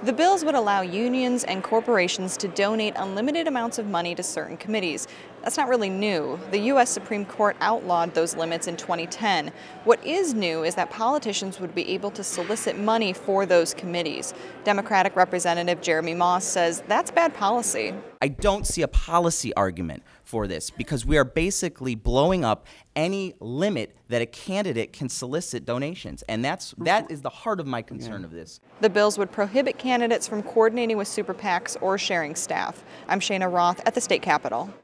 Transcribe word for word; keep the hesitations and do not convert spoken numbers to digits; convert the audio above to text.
The bills would allow unions and corporations to donate unlimited amounts of money to certain committees. That's not really new. The U S Supreme Court outlawed those limits in twenty ten. What is new is that politicians would be able to solicit money for those committees. Democratic Representative Jeremy Moss says that's bad policy. I don't see a policy argument for this because we are basically blowing up any limit that a candidate can solicit donations. And that's that is the heart of my concern yeah. of this. The bills would prohibit candidates from coordinating with super PACs or sharing staff. I'm Shana Roth at the state capitol.